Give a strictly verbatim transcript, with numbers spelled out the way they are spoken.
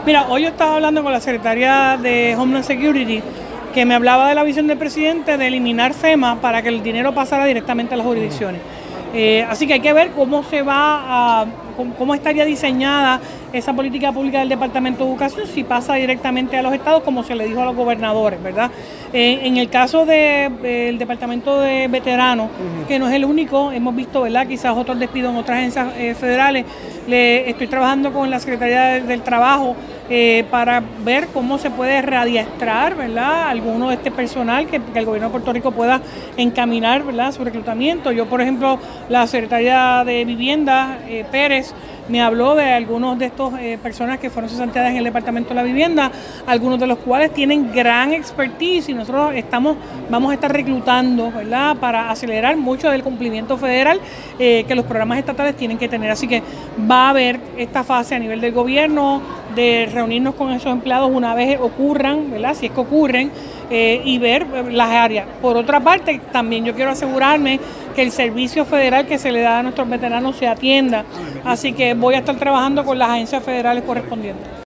Mira, hoy yo estaba hablando con la secretaria de Homeland Security, que me hablaba de la visión del presidente de eliminar FEMA para que el dinero pasara directamente a las jurisdicciones. Eh, así que hay que ver cómo se va a, cómo estaría diseñada esa política pública del Departamento de Educación si pasa directamente a los estados, como se le dijo a los gobernadores, ¿verdad? Eh, en el caso del de, eh, Departamento de Veteranos, uh-huh. que no es el único, hemos visto, ¿verdad? Quizás otros despidos en otras agencias eh, federales. Le estoy trabajando con la Secretaría del Trabajo eh, para ver cómo se puede readiestrar, ¿verdad? Alguno de este personal que, que el gobierno de Puerto Rico pueda encaminar, ¿verdad? Su reclutamiento. Yo, por ejemplo, la Secretaría de Vivienda, eh, Pérez, me habló de algunos de estos eh, personas que fueron cesanteadas en el Departamento de la Vivienda, algunos de los cuales tienen gran expertise y nosotros estamos, vamos a estar reclutando, ¿verdad? Para acelerar mucho del cumplimiento federal eh, que los programas estatales tienen que tener. Así que va a haber esta fase a nivel del gobierno de reunirnos con esos empleados una vez ocurran, ¿verdad? Si es que ocurren, eh, y ver las áreas. Por otra parte, también yo quiero asegurarme que el servicio federal que se le da a nuestros veteranos se atienda. Así que voy a estar trabajando con las agencias federales correspondientes.